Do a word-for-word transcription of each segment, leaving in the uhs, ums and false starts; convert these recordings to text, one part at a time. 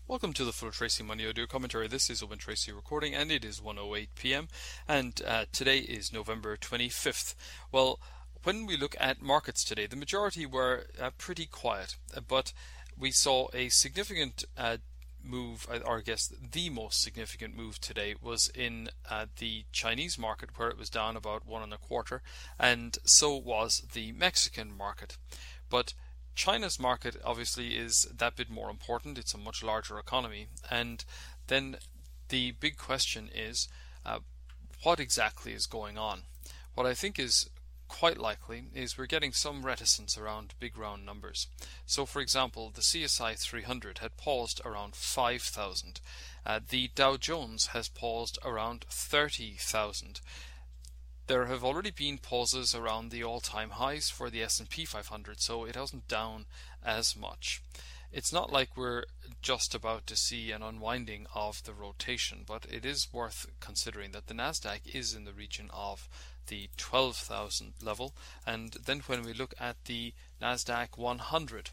Welcome to the Full Tracy Money Audio Commentary. This is Owen Tracy recording, and it is one oh eight p m and uh, today is November twenty-fifth. Well, when we look at markets today, the majority were uh, pretty quiet, uh, but we saw a significant uh, move, or I guess the most significant move today was in uh, the Chinese market, where it was down about one and a quarter, and so was the Mexican market. But China's market obviously is that bit more important. It's a much larger economy, and then the big question is uh, what exactly is going on? What I think is quite likely is we're getting some reticence around big round numbers. So for example, the C S I three hundred had paused around five thousand. Uh, the Dow Jones has paused around thirty thousand. There have already been pauses around the all-time highs for the S and P five hundred, so it hasn't down as much. It's not like we're just about to see an unwinding of the rotation, but it is worth considering that the Nasdaq is in the region of the twelve thousand level, and then when we look at the Nasdaq one hundred,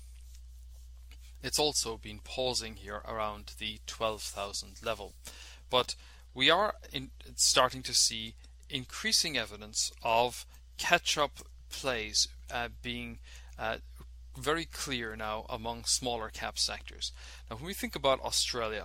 it's also been pausing here around the twelve thousand level. But we are in, starting to see increasing evidence of catch-up plays uh, being uh, very clear now among smaller cap sectors. Now, when we think about Australia,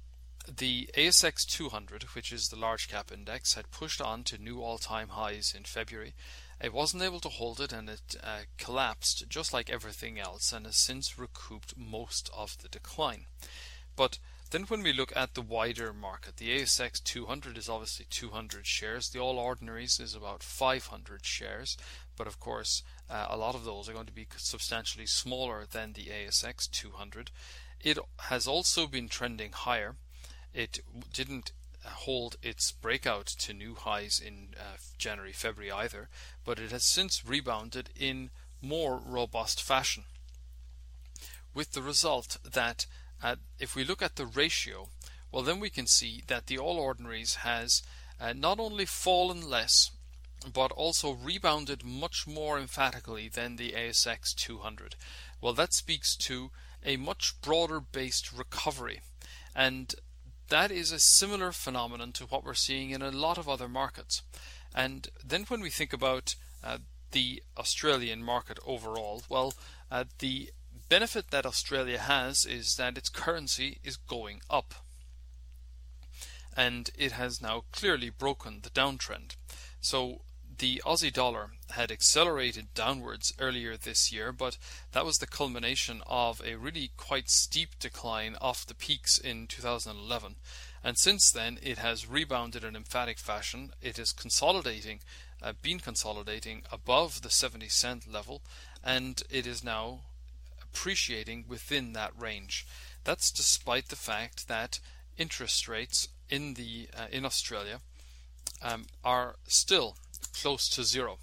the A S X two hundred, which is the large cap index, had pushed on to new all-time highs in February. It wasn't able to hold it, and it uh, collapsed just like everything else, and has since recouped most of the decline. But then when we look at the wider market, the A S X two hundred is obviously two hundred shares. The All Ordinaries is about five hundred shares. But of course, uh, a lot of those are going to be substantially smaller than the A S X two hundred. It has also been trending higher. It didn't hold its breakout to new highs in uh, January, February either, but it has since rebounded in more robust fashion, with the result that Uh, if we look at the ratio, well, then we can see that the All Ordinaries has uh, not only fallen less, but also rebounded much more emphatically than the A S X two hundred. Well, that speaks to a much broader based recovery, and that is a similar phenomenon to what we're seeing in a lot of other markets. And then when we think about uh, the Australian market overall, well, uh, the benefit that Australia has is that its currency is going up, and it has now clearly broken the downtrend. So the Aussie dollar had accelerated downwards earlier this year, but that was the culmination of a really quite steep decline off the peaks in two thousand eleven, and since then it has rebounded in emphatic fashion. It is consolidating, uh, been consolidating above the seventy cent level, and it is now appreciating within that range. That's despite the fact that interest rates in the uh, in Australia um, are still close to zero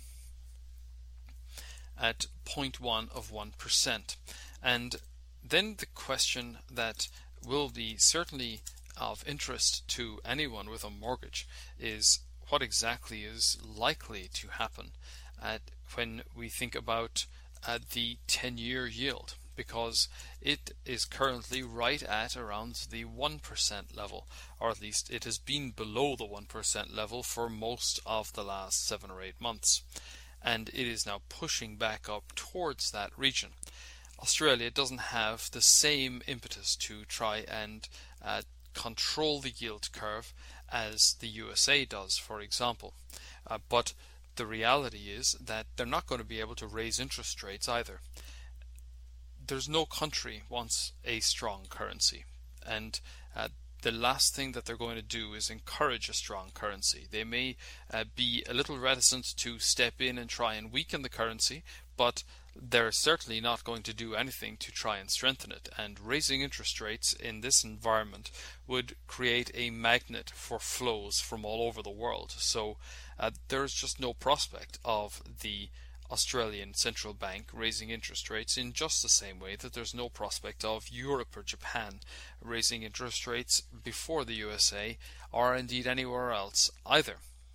at zero point one of one percent. And then the question that will be certainly of interest to anyone with a mortgage is what exactly is likely to happen at, when we think about uh, the ten-year yield, because it is currently right at around the one percent level, or at least it has been below the one percent level for most of the last seven or eight months, and it is now pushing back up towards that region. Australia doesn't have the same impetus to try and uh, control the yield curve as the U S A does, for example, uh, but the reality is that they're not going to be able to raise interest rates either. There's no country wants a strong currency, and uh, the last thing that they're going to do is encourage a strong currency. They may uh, be a little reticent to step in and try and weaken the currency, but they're certainly not going to do anything to try and strengthen it, and raising interest rates in this environment would create a magnet for flows from all over the world. So uh, there's just no prospect of the Australian central bank raising interest rates in just the same way that there's no prospect of Europe or Japan raising interest rates before the U S A, or indeed anywhere else either.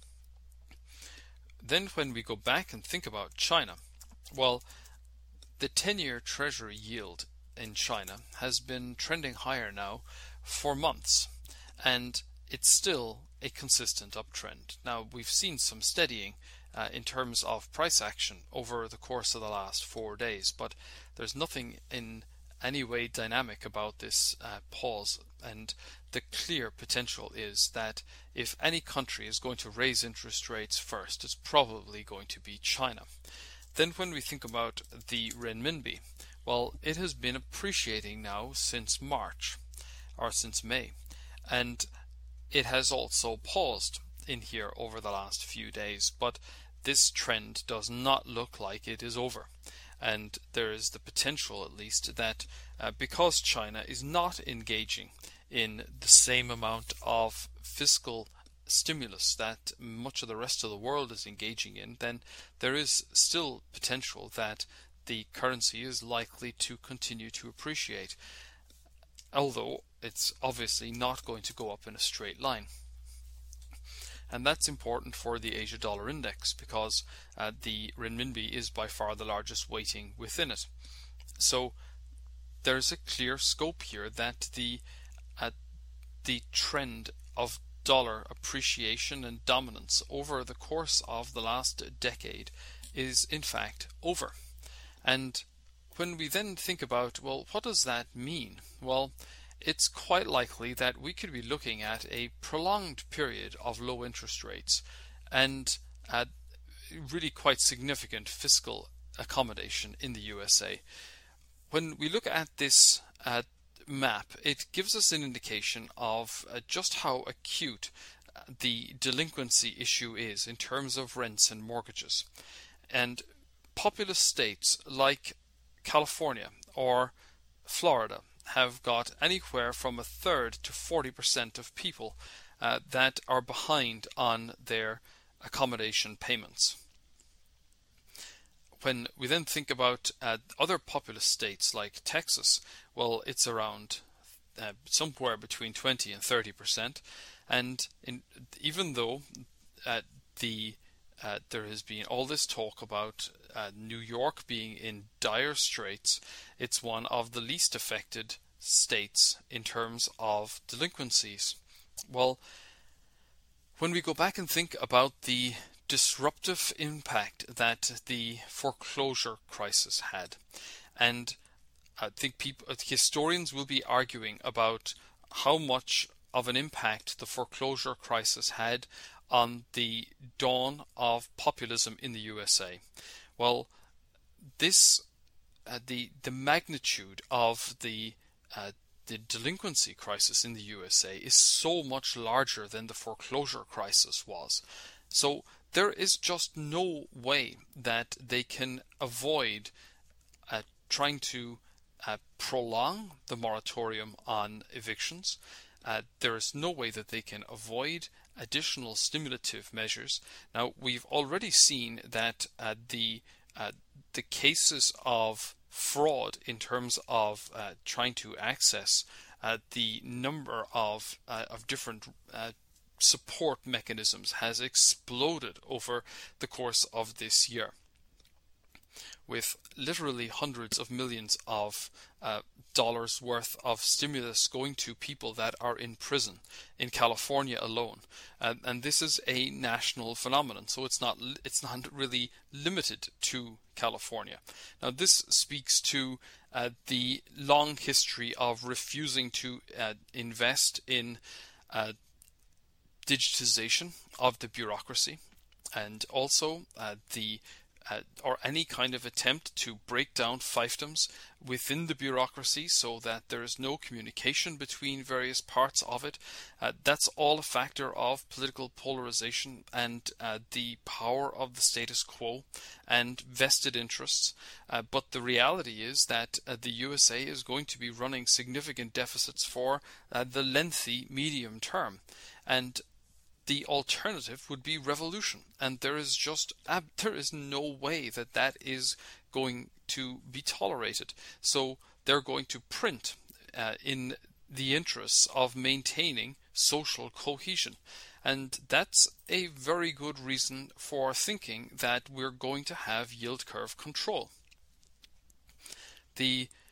Then when we go back and think about China, well, the ten-year Treasury yield in China has been trending higher now for months, and it's still a consistent uptrend. Now, we've seen some steadying uh, in terms of price action over the course of the last four days, but there's nothing in any way dynamic about this uh, pause, and the clear potential is that if any country is going to raise interest rates first, it's probably going to be China. Then when we think about the renminbi, well, it has been appreciating now since March, or since May, and it has also paused in here over the last few days, but this trend does not look like it is over. And there is the potential, at least, that uh, because China is not engaging in the same amount of fiscal stimulus that much of the rest of the world is engaging in, then there is still potential that the currency is likely to continue to appreciate, although it's obviously not going to go up in a straight line. And that's important for the Asia Dollar Index because uh, the renminbi is by far the largest weighting within it. So there's a clear scope here that the uh, the trend of dollar appreciation and dominance over the course of the last decade is in fact over. And when we then think about, well, what does that mean? Well, it's quite likely that we could be looking at a prolonged period of low interest rates and at really quite significant fiscal accommodation in the U S A. When we look at this uh, map, it gives us an indication of uh, just how acute the delinquency issue is in terms of rents and mortgages. And populous states like California or Florida have got anywhere from a third to forty percent of people uh, that are behind on their accommodation payments. When we then think about uh, other populous states like Texas, well, it's around uh, somewhere between twenty and thirty percent, and in, even though uh, the uh, there has been all this talk about uh, New York being in dire straits, it's one of the least affected states in terms of delinquencies. Well, when we go back and think about the disruptive impact that the foreclosure crisis had, and I think people, historians will be arguing about how much of an impact the foreclosure crisis had on the dawn of populism in the U S A. Well, this uh, the the magnitude of the uh, the delinquency crisis in the U S A is so much larger than the foreclosure crisis was. So there is just no way that they can avoid uh, trying to uh, prolong the moratorium on evictions. Uh, there is no way that they can avoid additional stimulative measures. Now, we've already seen that uh, the uh, the cases of fraud in terms of uh, trying to access uh, the number of uh, of different uh, support mechanisms has exploded over the course of this year, with literally hundreds of millions of uh, dollars worth of stimulus going to people that are in prison in California alone, uh, and this is a national phenomenon. So it's not it's not really limited to California. Now, this speaks to uh, the long history of refusing to uh, invest in uh, digitization of the bureaucracy, and also uh, the Uh, or any kind of attempt to break down fiefdoms within the bureaucracy so that there is no communication between various parts of it. Uh, that's all a factor of political polarization and uh, the power of the status quo and vested interests. Uh, but the reality is that uh, the U S A is going to be running significant deficits for uh, the lengthy medium term. And the alternative would be revolution, and there is just uh, there is no way that that is going to be tolerated. So they're going to print uh, in the interests of maintaining social cohesion, and that's a very good reason for thinking that we're going to have yield curve control. The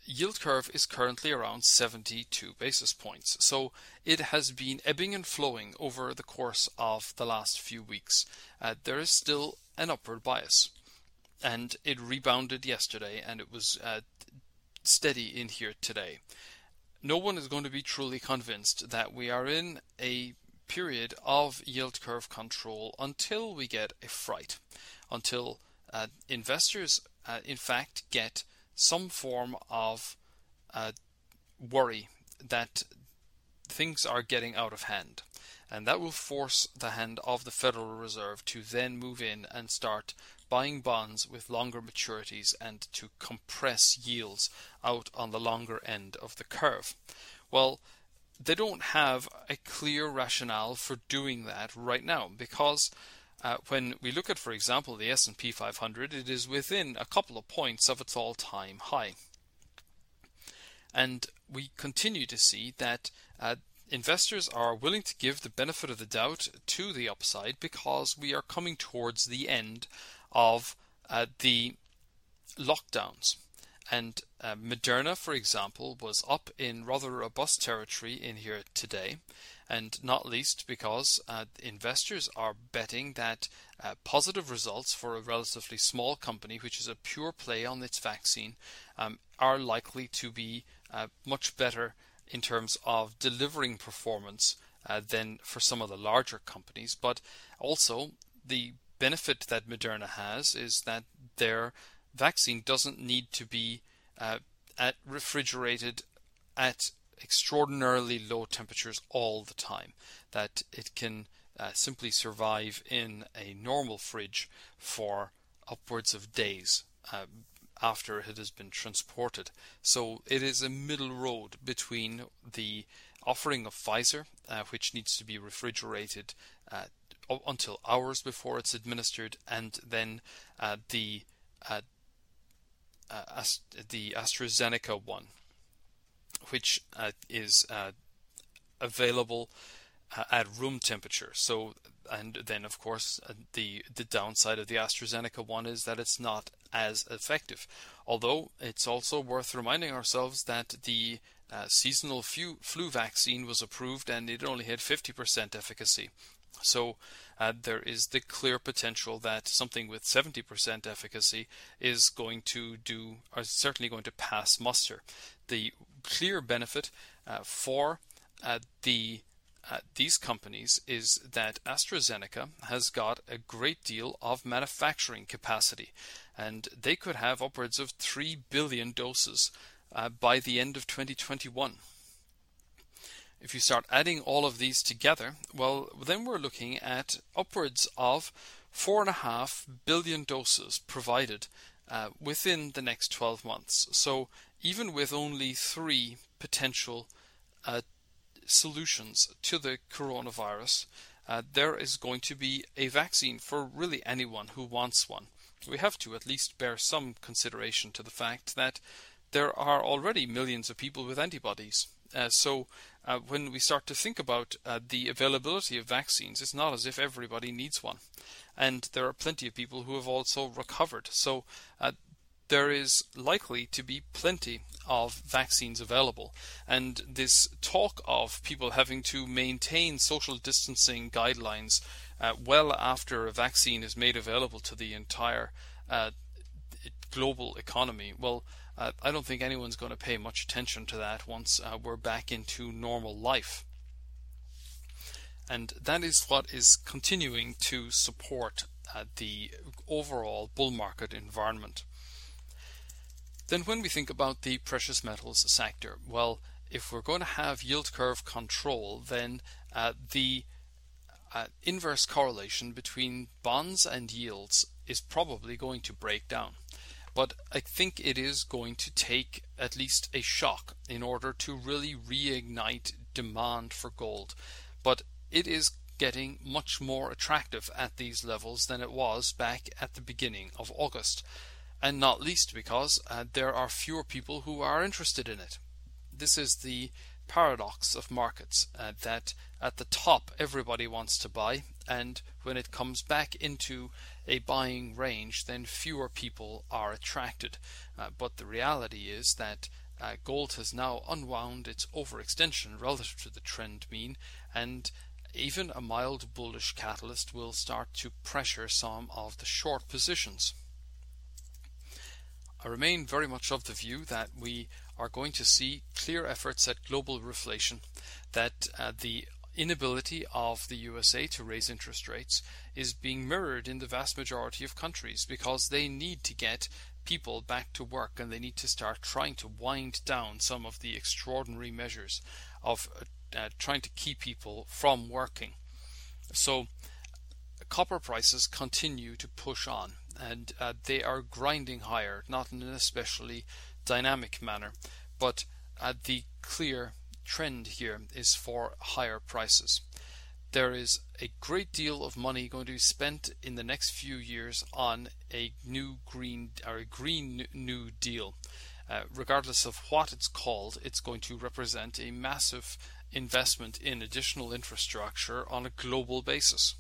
yield curve is currently around seventy-two basis points. So it has been ebbing and flowing over the course of the last few weeks. Uh, there is still an upward bias, and it rebounded yesterday, and it was uh, steady in here today. No one is going to be truly convinced that we are in a period of yield curve control until we get a fright, until uh, investors uh, in fact get some form of uh, worry that things are getting out of hand. And that will force the hand of the Federal Reserve to then move in and start buying bonds with longer maturities and to compress yields out on the longer end of the curve. Well, they don't have a clear rationale for doing that right now, because uh, when we look at, for example, the S and P five hundred, it is within a couple of points of its all-time high. And we continue to see that uh, investors are willing to give the benefit of the doubt to the upside because we are coming towards the end of uh, the lockdowns. And uh, Moderna, for example, was up in rather robust territory in here today, and not least because uh, investors are betting that uh, positive results for a relatively small company, which is a pure play on its vaccine, um, are likely to be uh, much better in terms of delivering performance uh, than for some of the larger companies. But also the benefit that Moderna has is that their vaccine doesn't need to be uh, at refrigerated at extraordinarily low temperatures all the time, that it can uh, simply survive in a normal fridge for upwards of days uh, after it has been transported. So it is a middle road between the offering of Pfizer, uh, which needs to be refrigerated uh, until hours before it's administered, and then uh, the uh, uh, Ast- the AstraZeneca one, which uh, is uh, available uh, at room temperature. So, and then of course uh, the the downside of the AstraZeneca one is that it's not as effective. Although it's also worth reminding ourselves that the uh, seasonal flu, flu vaccine was approved and it only had fifty percent efficacy. So uh, there is the clear potential that something with seventy percent efficacy is going to do, or certainly going to pass muster. The clear benefit uh, for uh, the uh, these companies is that AstraZeneca has got a great deal of manufacturing capacity, and they could have upwards of three billion doses uh, by the end of twenty twenty-one. If you start adding all of these together, well, then we're looking at upwards of four and a half billion doses provided uh, within the next twelve months. So even with only three potential uh, solutions to the coronavirus, uh, there is going to be a vaccine for really anyone who wants one. We have to at least bear some consideration to the fact that there are already millions of people with antibodies. Uh, so uh, when we start to think about uh, the availability of vaccines, it's not as if everybody needs one. And there are plenty of people who have also recovered. So uh, there is likely to be plenty of vaccines available. And this talk of people having to maintain social distancing guidelines uh, well after a vaccine is made available to the entire uh, global economy, well, Uh, I don't think anyone's going to pay much attention to that once uh, we're back into normal life. And that is what is continuing to support uh, the overall bull market environment. Then when we think about the precious metals sector, well, if we're going to have yield curve control, then uh, the uh, inverse correlation between bonds and yields is probably going to break down. But I think it is going to take at least a shock in order to really reignite demand for gold. But it is getting much more attractive at these levels than it was back at the beginning of August. And not least because uh, there are fewer people who are interested in it. This is the paradox of markets, uh, that at the top everybody wants to buy, and when it comes back into a buying range, then fewer people are attracted. Uh, but the reality is that uh, gold has now unwound its overextension relative to the trend mean, and even a mild bullish catalyst will start to pressure some of the short positions. I remain very much of the view that we are going to see clear efforts at global reflation, that uh, the inability of the U S A to raise interest rates is being mirrored in the vast majority of countries because they need to get people back to work and they need to start trying to wind down some of the extraordinary measures of uh, trying to keep people from working. So copper prices continue to push on, and uh, they are grinding higher, not in an especially dynamic manner, but uh, the clear trend here is for higher prices. There is a great deal of money going to be spent in the next few years on a new green or a green new deal. Uh, regardless of what it's called, it's going to represent a massive investment in additional infrastructure on a global basis.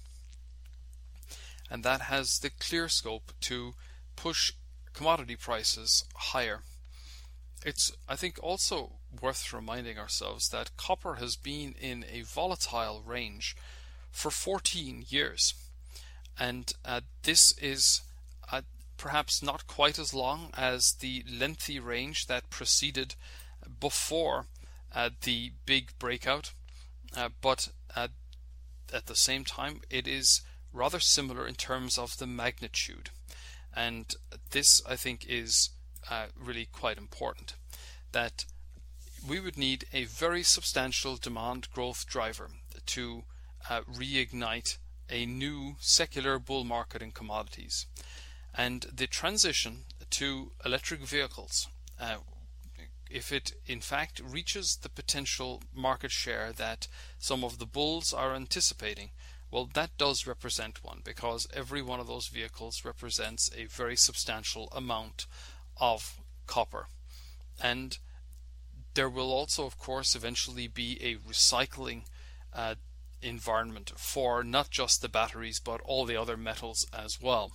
And that has the clear scope to push commodity prices higher. It's, I think, also worth reminding ourselves that copper has been in a volatile range for fourteen years. And uh, this is uh, perhaps not quite as long as the lengthy range that preceded before uh, the big breakout, uh, but uh, at the same time it is rather similar in terms of the magnitude. And this, I think, is uh, really quite important, that we would need a very substantial demand growth driver to uh, reignite a new secular bull market in commodities. And the transition to electric vehicles, uh, if it in fact reaches the potential market share that some of the bulls are anticipating, well, that does represent one, because every one of those vehicles represents a very substantial amount of copper. And there will also, of course, eventually be a recycling uh, environment for not just the batteries, but all the other metals as well.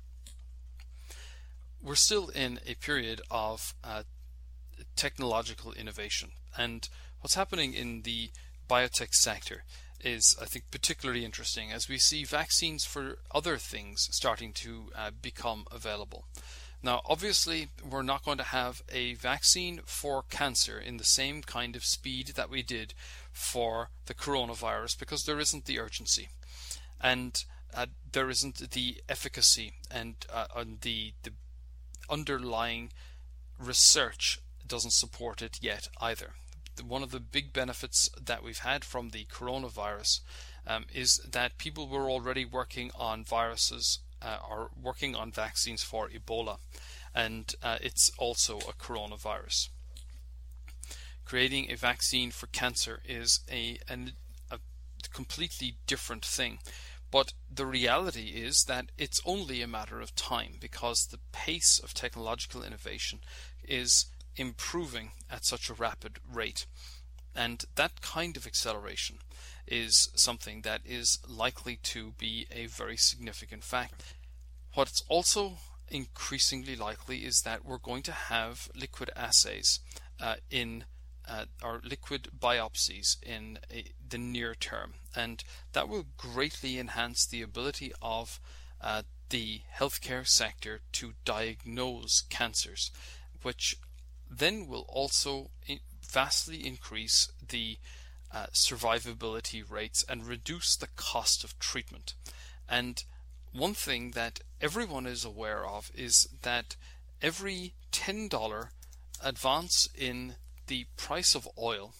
We're still in a period of uh, technological innovation, and what's happening in the biotech sector is, I think, particularly interesting as we see vaccines for other things starting to uh, become available. Now, obviously, we're not going to have a vaccine for cancer in the same kind of speed that we did for the coronavirus, because there isn't the urgency, and uh, there isn't the efficacy, and, uh, and the, the underlying research doesn't support it yet either. One of the big benefits that we've had from the coronavirus um, is that people were already working on viruses uh, or working on vaccines for Ebola, and uh, it's also a coronavirus. Creating a vaccine for cancer is a, an, a completely different thing, but the reality is that it's only a matter of time, because the pace of technological innovation is improving at such a rapid rate, and that kind of acceleration is something that is likely to be a very significant factor. What's also increasingly likely is that we're going to have liquid assays uh, in uh, or liquid biopsies in a, the near term, and that will greatly enhance the ability of uh, the healthcare sector to diagnose cancers, which then will also vastly increase the uh, survivability rates and reduce the cost of treatment. And one thing that everyone is aware of is that every ten dollar advance in the price of oil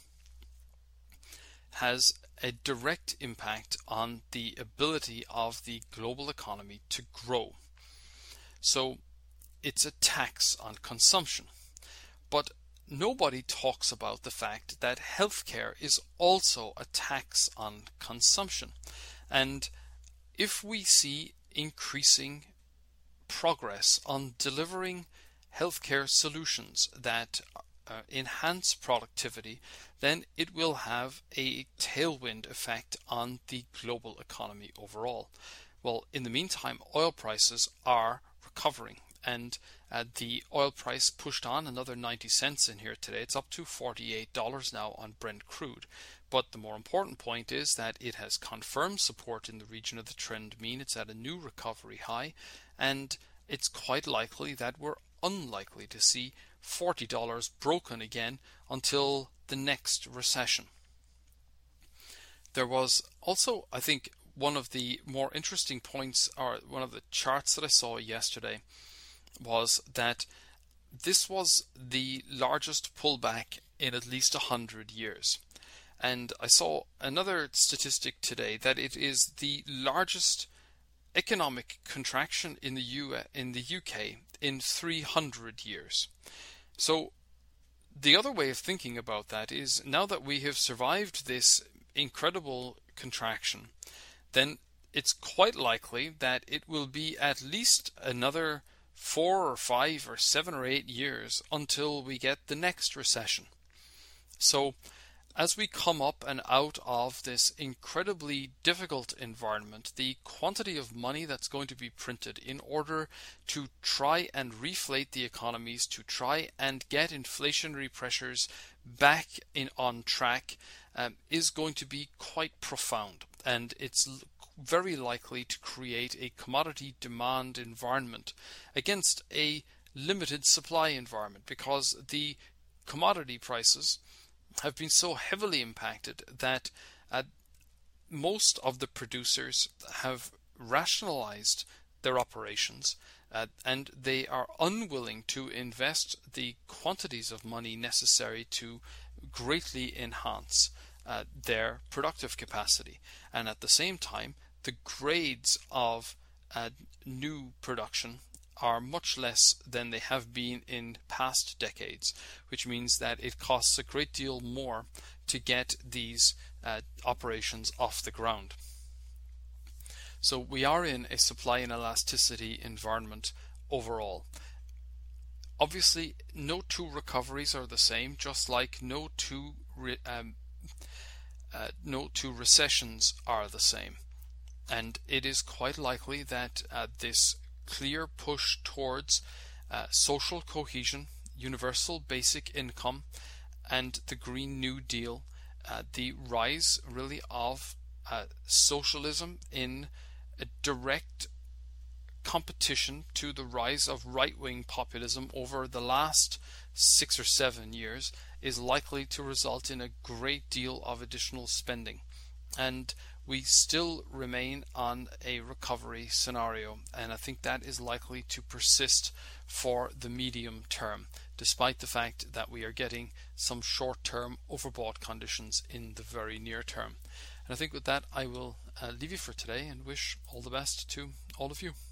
has a direct impact on the ability of the global economy to grow. So it's a tax on consumption. But nobody talks about the fact that healthcare is also a tax on consumption. And if we see increasing progress on delivering healthcare solutions that uh, enhance productivity, then it will have a tailwind effect on the global economy overall. Well, in the meantime, oil prices are recovering, and uh, the oil price pushed on another ninety cents in here today. It's up to forty-eight dollars now on Brent crude. But the more important point is that it has confirmed support in the region of the trend mean. It's at a new recovery high, and it's quite likely that we're unlikely to see forty dollars broken again until the next recession. There was also, I think, one of the more interesting points, or one of the charts that I saw yesterday, was that this was the largest pullback in at least one hundred years. And I saw another statistic today that it is the largest economic contraction in the U in the U K in three hundred years. So the other way of thinking about that is, now that we have survived this incredible contraction, then it's quite likely that it will be at least another four or five or seven or eight years until we get the next recession. So as we come up and out of this incredibly difficult environment, the quantity of money that's going to be printed in order to try and reflate the economies, to try and get inflationary pressures back in on track, um, is going to be quite profound. And it's very likely to create a commodity demand environment against a limited supply environment, because the commodity prices have been so heavily impacted that uh, most of the producers have rationalized their operations, uh, and they are unwilling to invest the quantities of money necessary to greatly enhance uh, their productive capacity. And at the same time, the grades of uh, new production are much less than they have been in past decades, which means that it costs a great deal more to get these uh, operations off the ground. So we are in a supply and elasticity environment overall. Obviously, no two recoveries are the same, just like no two re- um, uh, no two recessions are the same. And it is quite likely that uh, this clear push towards uh, social cohesion, universal basic income, and the Green New Deal, uh, the rise really of uh, socialism in a direct competition to the rise of right-wing populism over the last six or seven years, is likely to result in a great deal of additional spending. And we still remain on a recovery scenario, and I think that is likely to persist for the medium term, despite the fact that we are getting some short-term overbought conditions in the very near term. And I think with that, I will uh, leave you for today and wish all the best to all of you.